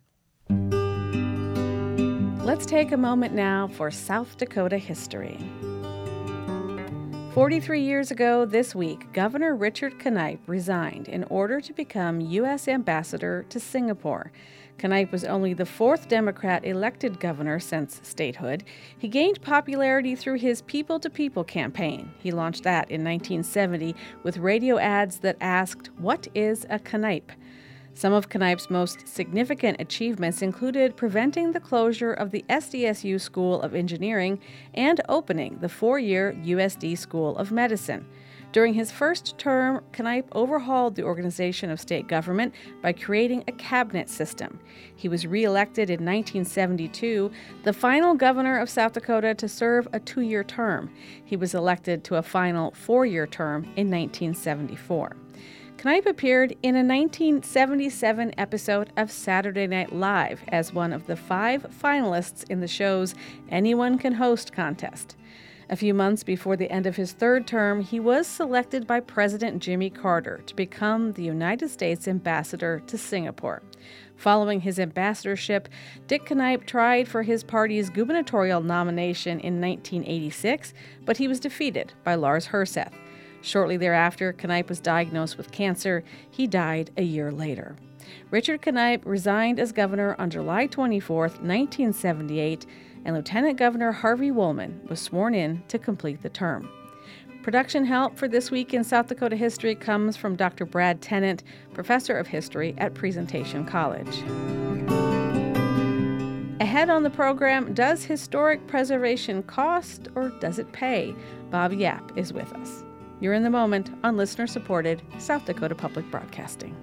Let's take a moment now for South Dakota history. forty-three years ago this week, Governor Richard Knipe resigned in order to become U S ambassador to Singapore. Knipe was only the fourth Democrat elected governor since statehood. He gained popularity through his people-to-people campaign. He launched that in nineteen seventy with radio ads that asked, "What is a Knipe?" Some of Knipe's most significant achievements included preventing the closure of the S D S U School of Engineering and opening the four-year U S D School of Medicine. During his first term, Knipe overhauled the organization of state government by creating a cabinet system. He was reelected in nineteen seventy-two, the final governor of South Dakota to serve a two-year term. He was elected to a final four-year term in nineteen seventy-four. Knipe appeared in a nineteen seventy-seven episode of Saturday Night Live as one of the five finalists in the show's Anyone Can Host contest. A few months before the end of his third term, he was selected by President Jimmy Carter to become the United States ambassador to Singapore. Following his ambassadorship, Dick Knipe tried for his party's gubernatorial nomination in nineteen eighty-six, but he was defeated by Lars Herseth. Shortly thereafter, Knipe was diagnosed with cancer. He died a year later. Richard Knipe resigned as governor on July twenty-fourth, nineteen seventy-eight, and Lieutenant Governor Harvey Woolman was sworn in to complete the term. Production help for This Week in South Dakota History comes from Doctor Brad Tennant, Professor of History at Presentation College. Ahead on the program, does historic preservation cost or does it pay? Bob Yap is with us. You're in the moment on listener-supported South Dakota Public Broadcasting.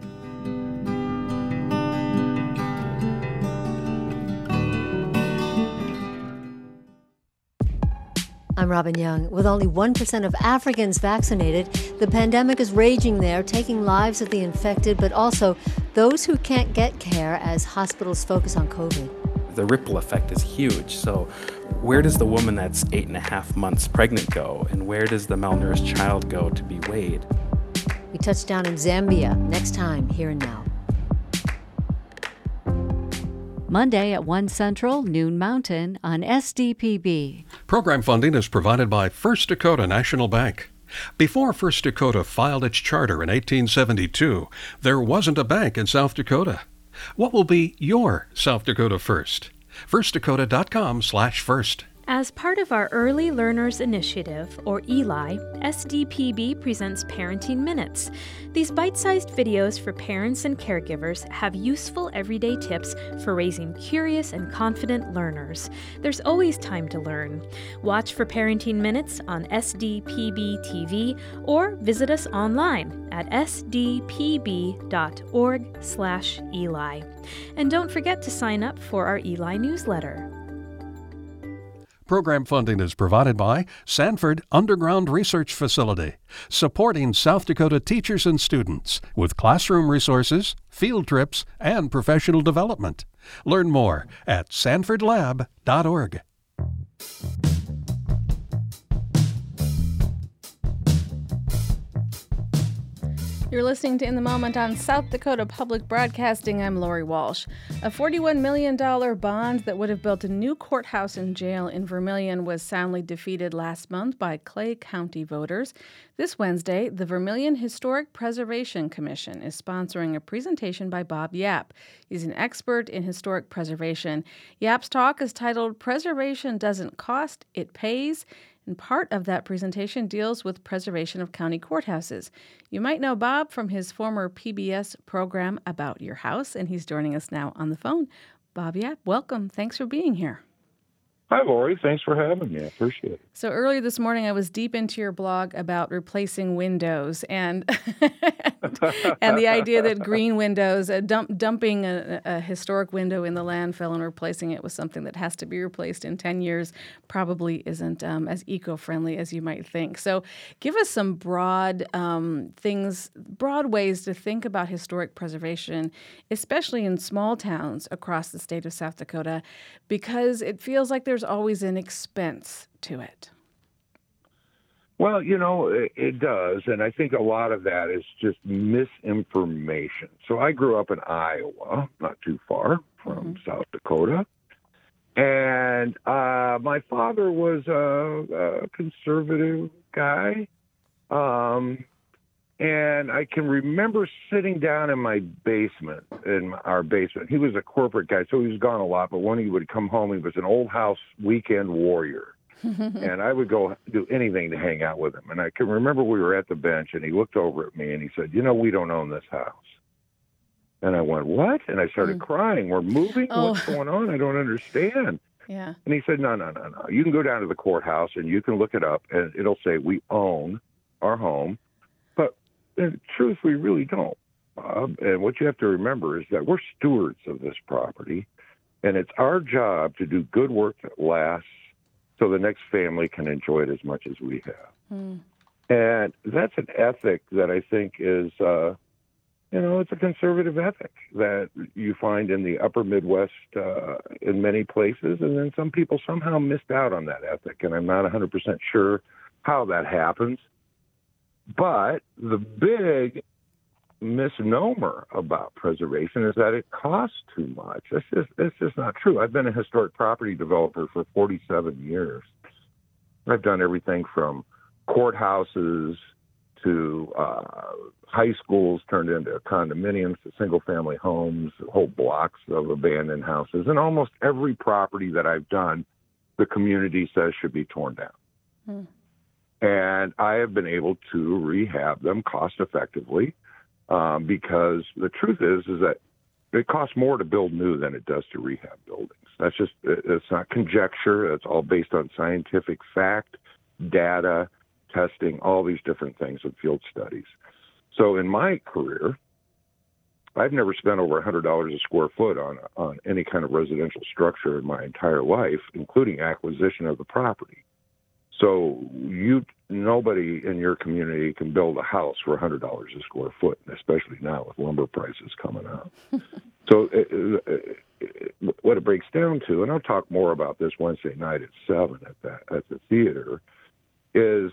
I'm Robin Young. With only one percent of Africans vaccinated, the pandemic is raging there, taking lives of the infected, but also those who can't get care as hospitals focus on COVID. The ripple effect is huge. So where does the woman that's eight and a half months pregnant go? And where does the malnourished child go to be weighed? We touch down in Zambia next time, Here and Now. Monday at one Central, noon Mountain on S D P B. Program funding is provided by First Dakota National Bank. Before First Dakota filed its charter in eighteen seventy-two, there wasn't a bank in South Dakota. What will be your South Dakota first? first dakota dot com slash first. As part of our Early Learners Initiative, or E L I, S D P B presents Parenting Minutes. These bite-sized videos for parents and caregivers have useful everyday tips for raising curious and confident learners. There's always time to learn. Watch for Parenting Minutes on S D P B T V or visit us online at s d p b dot org slash Eli. And don't forget to sign up for our Eli newsletter. Program funding is provided by Sanford Underground Research Facility, supporting South Dakota teachers and students with classroom resources, field trips, and professional development. Learn more at sanford lab dot org. You're listening to In the Moment on South Dakota Public Broadcasting. I'm Lori Walsh. A forty-one million dollars bond that would have built a new courthouse and jail in Vermilion was soundly defeated last month by Clay County voters. This Wednesday, the Vermilion Historic Preservation Commission is sponsoring a presentation by Bob Yap. He's an expert in historic preservation. Yap's talk is titled Preservation Doesn't Cost, It Pays. And part of that presentation deals with preservation of county courthouses. You might know Bob from his former P B S program About Your House, and he's joining us now on the phone. Bob Yap, welcome. Thanks for being here. Hi, Lori. Thanks for having me. I appreciate it. So earlier this morning, I was deep into your blog about replacing windows and and the idea that green windows, uh, dump, dumping a, a historic window in the landfill and replacing it with something that has to be replaced in ten years probably isn't um, as eco-friendly as you might think. So give us some broad um, things, broad ways to think about historic preservation, especially in small towns across the state of South Dakota, because it feels like there's always an expense to it. Well, you know, it, it does, and I think a lot of that is just misinformation. So I grew up in Iowa, not too far from mm-hmm. South Dakota, and uh, my father was a, a conservative guy, um, and I can remember sitting down in my basement, in our basement. He was a corporate guy, so he was gone a lot, but when he would come home, he was an old house weekend warrior. And I would go do anything to hang out with him. And I can remember we were at the bench, and he looked over at me, and he said, you know, we don't own this house. And I went, what? And I started mm. crying. We're moving? Oh. What's going on? I don't understand. Yeah. And he said, no, no, no, no. You can go down to the courthouse, and you can look it up, and it'll say we own our home. But in truth, we really don't. Uh, and what you have to remember is that we're stewards of this property, and it's our job to do good work that lasts so the next family can enjoy it as much as we have. Mm. And that's an ethic that I think is, uh, you know, it's a conservative ethic that you find in the upper Midwest uh, in many places, and then some people somehow missed out on that ethic, and I'm not one hundred percent sure how that happens. But the big misnomer about preservation is that it costs too much. That's just, that's just not true. I've been a historic property developer for forty-seven years. I've done everything from courthouses to uh, high schools turned into condominiums to single-family homes, whole blocks of abandoned houses. And almost every property that I've done, the community says should be torn down. Hmm. And I have been able to rehab them cost-effectively um, because the truth is is that it costs more to build new than it does to rehab buildings. That's just, it's not conjecture. It's all based on scientific fact, data, testing, all these different things in field studies. So in my career, I've never spent over one hundred dollars a square foot on on any kind of residential structure in my entire life, including acquisition of the property. So you, nobody in your community can build a house for one hundred dollars a square foot, especially now with lumber prices coming up. So it, it, it, what it breaks down to, and I'll talk more about this Wednesday night at seven at that at the theater, is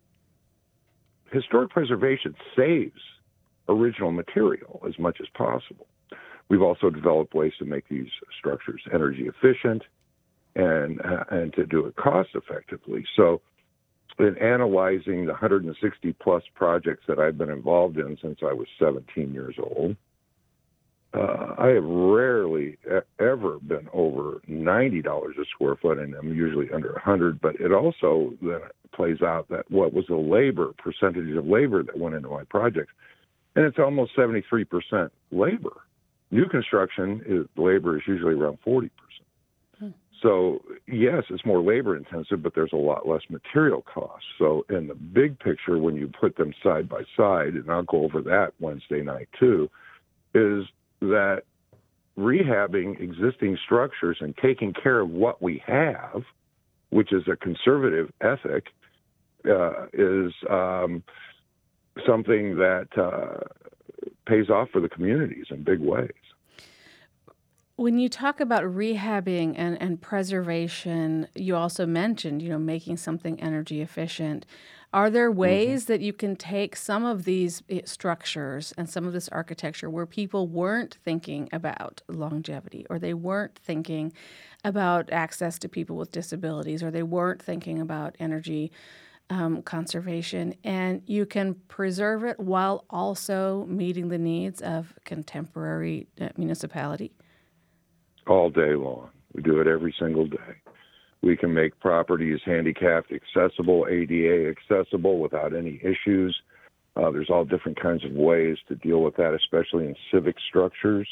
historic preservation saves original material as much as possible. We've also developed ways to make these structures energy efficient and uh, and to do it cost effectively. So in analyzing the one hundred sixty plus projects that I've been involved in since I was seventeen years old, uh, I have rarely e- ever been over ninety dollars a square foot, and I'm usually under one hundred. But it also then plays out that what was the labor, percentage of labor that went into my projects, and it's almost seventy-three percent labor. New construction, is, labor is usually around forty percent. So, yes, it's more labor intensive, but there's a lot less material costs. So in the big picture, when you put them side by side, and I'll go over that Wednesday night too, is that rehabbing existing structures and taking care of what we have, which is a conservative ethic, uh, is um, something that uh, pays off for the communities in big ways. When you talk about rehabbing and, and preservation, you also mentioned, you know, making something energy efficient. Are there ways mm-hmm. that you can take some of these structures and some of this architecture where people weren't thinking about longevity, or they weren't thinking about access to people with disabilities, or they weren't thinking about energy um, conservation, and you can preserve it while also meeting the needs of contemporary uh, municipality? All day long. We do it every single day. We can make properties handicapped accessible, A D A accessible without any issues. Uh, there's all different kinds of ways to deal with that, especially in civic structures.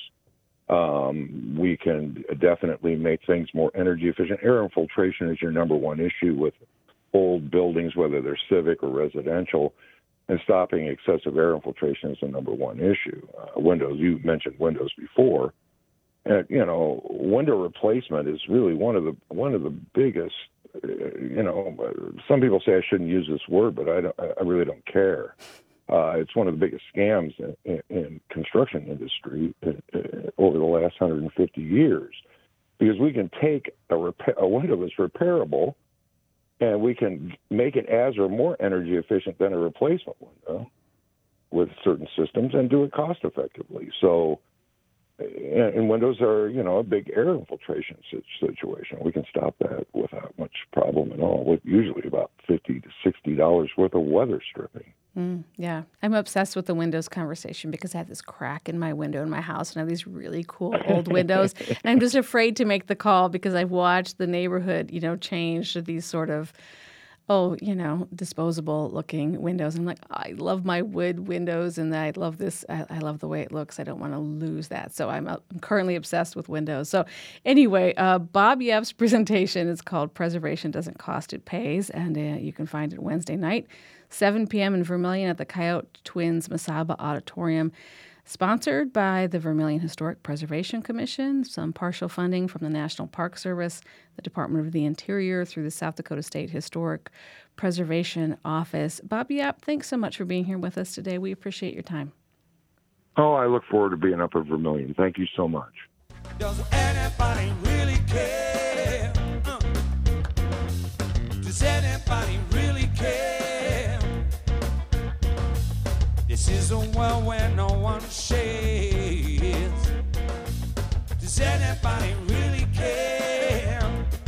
Um, we can definitely make things more energy efficient. Air infiltration is your number one issue with old buildings, whether they're civic or residential, and stopping excessive air infiltration is the number one issue. Uh, windows, you mentioned windows before. Uh, you know, window replacement is really one of the one of the biggest. Uh, you know, some people say I shouldn't use this word, but I don't, I really don't care. Uh, it's one of the biggest scams in, in, in construction industry uh, uh, over the last one hundred fifty years, because we can take a, repair, a window that's repairable, and we can make it as or more energy efficient than a replacement window with certain systems, and do it cost effectively. So. And windows are, you know, a big air infiltration situation. We can stop that without much problem at all, with usually about fifty to sixty dollars worth of weather stripping. Mm, yeah. I'm obsessed with the windows conversation because I have this crack in my window in my house, and I have these really cool old windows. And I'm just afraid to make the call because I've watched the neighborhood, you know, change to these sort of oh, you know, disposable looking windows. I'm like, oh, I love my wood windows and I love this. I, I love the way it looks. I don't want to lose that. So I'm, uh, I'm currently obsessed with windows. So anyway, uh, Bob Yeff's presentation is called Preservation Doesn't Cost, It Pays. And uh, you can find it Wednesday night, seven p.m. in Vermilion at the Coyote Twins Masaba Auditorium. Sponsored by the Vermilion Historic Preservation Commission, some partial funding from the National Park Service, the Department of the Interior through the South Dakota State Historic Preservation Office. Bob Yepp, thanks so much for being here with us today. We appreciate your time. Oh, I look forward to being up at Vermilion. Thank you so much. Does anybody really care? Uh, does anybody really care? This is a world where no one shares. Does anybody really care?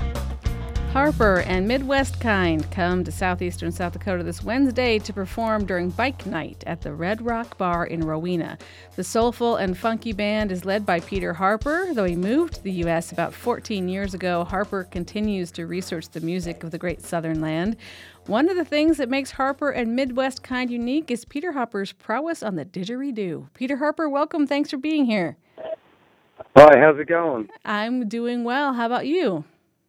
Harper and Midwest Kind come to southeastern South Dakota this Wednesday to perform during Bike Night at the Red Rock Bar in Rowena. The soulful and funky band is led by Peter Harper. Though he moved to the U S about fourteen years ago, Harper continues to research the music of the great southern land. One of the things that makes Harper and Midwest Kind unique is Peter Harper's prowess on the didgeridoo. Peter Harper, welcome. Thanks for being here. Hi, how's it going? I'm doing well. How about you?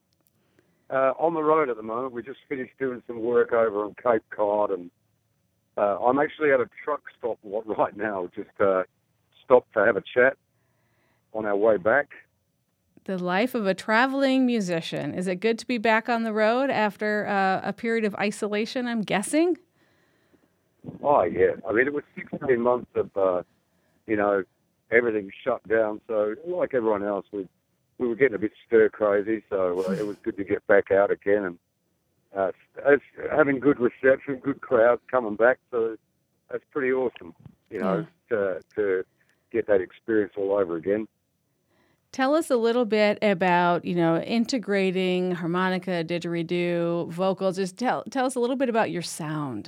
Uh, on the road at the moment. We just finished doing some work over on Cape Cod, and uh, I'm actually at a truck stop right now. Just uh, stopped to have a chat on our way back. The life of a traveling musician. Is it good to be back on the road after uh, a period of isolation, I'm guessing? Oh, yeah. I mean, it was sixteen months of, uh, you know, everything shut down. So, like everyone else, we we were getting a bit stir-crazy, so uh, it was good to get back out again. And uh, it's having good reception, good crowds coming back, so that's pretty awesome, you know, yeah. to, to get that experience all over again. Tell us a little bit about, you know, integrating harmonica, didgeridoo, vocals. Just tell tell us a little bit about your sound.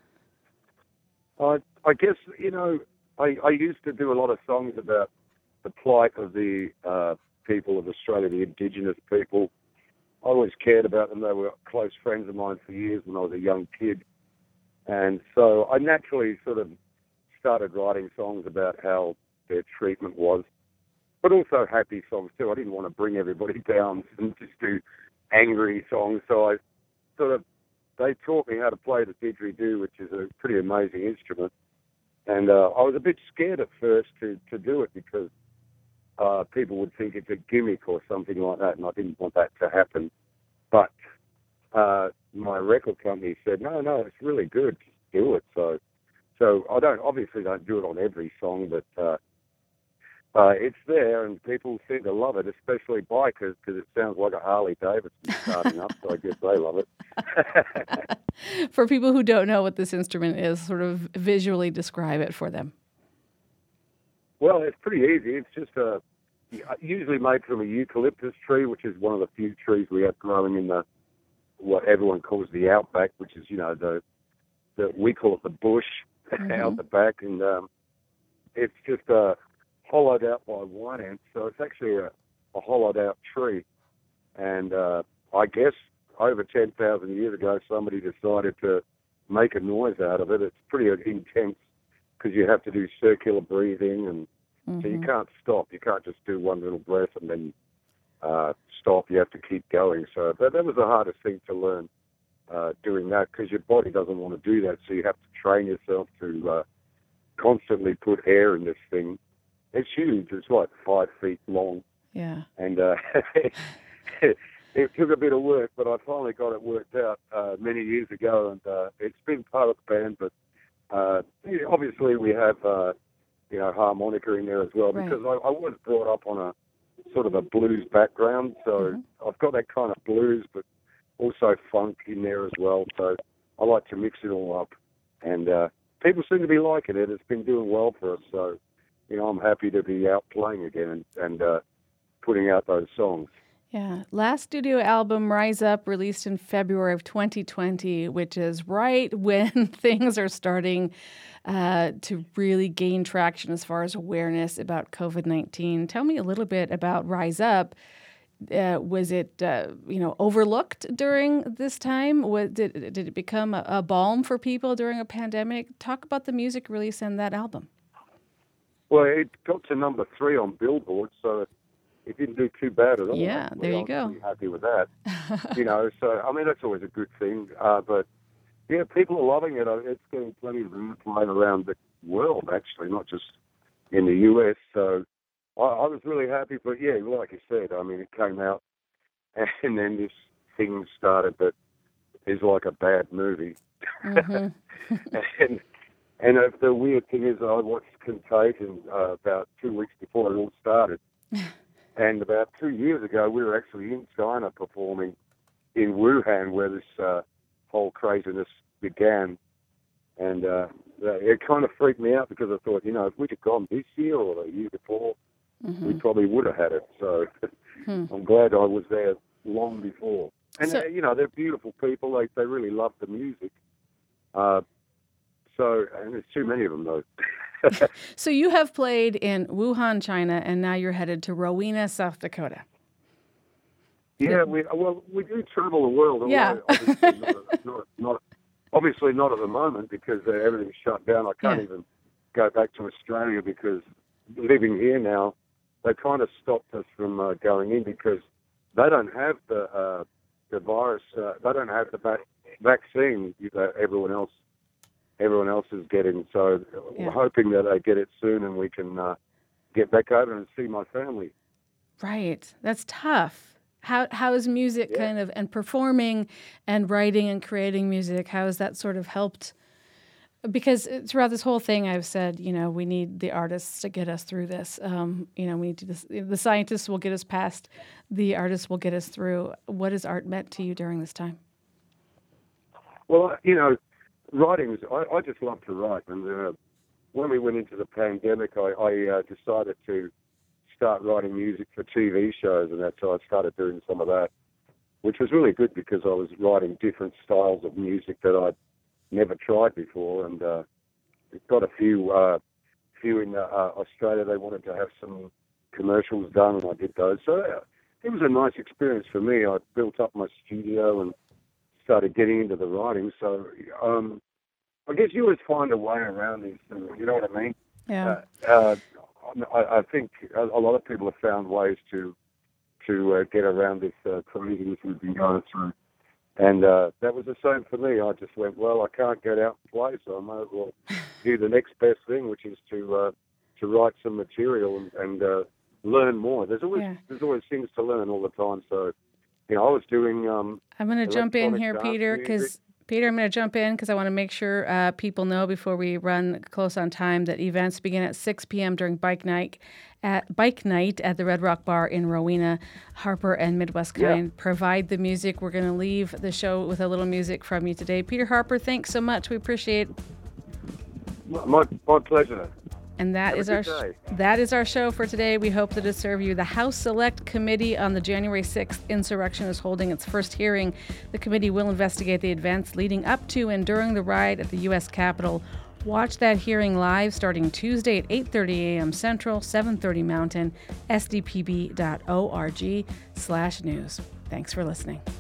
Uh, I guess, you know, I, I used to do a lot of songs about the plight of the uh, people of Australia, the Indigenous people. I always cared about them. They were close friends of mine for years when I was a young kid. And so I naturally sort of started writing songs about how their treatment was, but also happy songs too. I didn't want to bring everybody down and just do angry songs. So I sort of, they taught me how to play the didgeridoo, which is a pretty amazing instrument. And uh, I was a bit scared at first to, to do it because uh, people would think it's a gimmick or something like that, and I didn't want that to happen. But uh, my record company said, no, no, it's really good, just do it. So so I don't obviously don't do it on every song, but uh, uh, it's there, and people seem to love it, especially bikers, because it sounds like a Harley Davidson starting up, so I guess they love it. For people who don't know what this instrument is, sort of visually describe it for them. Well, it's pretty easy. It's just a usually made from a eucalyptus tree, which is one of the few trees we have growing in the what everyone calls the outback, which is, you know, the, the we call it the bush mm-hmm. out the back, and um, it's just uh, hollowed out by one ants, so it's actually a, a hollowed out tree. And uh, I guess over ten thousand years ago, somebody decided to make a noise out of it. It's pretty intense because you have to do circular breathing, and mm-hmm. so you can't stop. You can't just do one little breath and then uh, stop. You have to keep going. So that, that was the hardest thing to learn, uh, doing that, because your body doesn't want to do that. So you have to train yourself to uh, constantly put air in this thing. It's huge. It's like five feet long. Yeah. And uh, it, it took a bit of work, but I finally got it worked out uh, many years ago, and uh, it's been part of the band, but Uh, obviously, we have, uh, you know, harmonica in there as well, right. because I, I was brought up on a sort of a blues background, so mm-hmm. I've got that kind of blues, but also funk in there as well. So I like to mix it all up, and uh, people seem to be liking it. It's been doing well for us, so you know, I'm happy to be out playing again and, and uh, putting out those songs. Yeah. Last studio album, Rise Up, released in February of twenty twenty, which is right when things are starting uh, to really gain traction as far as awareness about covid nineteen. Tell me a little bit about Rise Up. uh, was it uh, you know overlooked during this time? Was, did did it become a, a balm for people during a pandemic? Talk about the music release and that album. Well, it got to number three on Billboard, so it didn't do too bad at all. Yeah, actually. there you I was go. pretty happy with that. you know, so I mean that's always a good thing. Uh, but yeah, people are loving it. It's getting plenty of airplay around the world, actually, not just in the U S. So I, I was really happy. But yeah, like you said, I mean, it came out, and then this thing started that is like a bad movie. Mm-hmm. and and uh, the weird thing is, I watched Contagion uh, about two weeks before it all started. And about two years ago, we were actually in China performing in Wuhan, where this uh, whole craziness began. And uh, it kind of freaked me out because I thought, you know, if we'd have gone this year or the year before, mm-hmm. we probably would have had it. So hmm. I'm glad I was there long before. And, so, uh, you know, they're beautiful people. They, they really love the music. Uh, so, and there's too many of them, though. So you have played in Wuhan, China, and now you're headed to Rowena, South Dakota. Yeah, we well we do travel the world. Yeah. Obviously not, not, not, obviously not at the moment because uh, everything's shut down. I can't yeah. even go back to Australia because living here now, they kind of stopped us from uh, going in because they don't have the uh, the virus. Uh, they don't have the va- vaccine that everyone else. Everyone else is getting, so yeah. we're hoping that they get it soon and we can uh, get back over and see my family. Right, that's tough. How how is music yeah. kind of and performing and writing and creating music? How has that sort of helped? Because throughout this whole thing, I've said, you know, we need the artists to get us through this. Um, you know, we need to. The scientists will get us past. The artists will get us through. What has art meant to you during this time? Well, you know. Writing, I, I just love to write, and uh, when we went into the pandemic, I, I uh, decided to start writing music for T V shows, and that's so I started doing some of that, which was really good because I was writing different styles of music that I'd never tried before, and uh, got a few, uh, few in uh, Australia. They wanted to have some commercials done, and I did those. So uh, it was a nice experience for me. I built up my studio and started getting into the writing, so um, I guess you always find a way around these things, you know what I mean? Yeah. Uh, uh, I, I think a, a lot of people have found ways to to uh, get around this uh, craziness we've been going through, and uh, that was the same for me. I just went, well, I can't get out and play, so I might as well do the next best thing, which is to uh, to write some material and, and uh, learn more. There's always yeah. there's always things to learn all the time, so you know, I was doing. Um, I'm going to jump in here, Peter, because Peter, I'm going to jump in because I want to make sure uh, people know before we run close on time that events begin at six p.m. during Bike Night at Bike Night at the Red Rock Bar in Rowena. Harper and Midwest Kind yeah. provide the music. We're going to leave the show with a little music from you today, Peter Harper. Thanks so much. We appreciate. My my pleasure. And that is our sh- that is our show for today. We hope that it served you. The House Select Committee on the January sixth insurrection is holding its first hearing. The committee will investigate the events leading up to and during the riot at the U S Capitol. Watch that hearing live starting Tuesday at eight thirty a.m. Central, seven thirty Mountain, s d p b dot org slash news. Thanks for listening.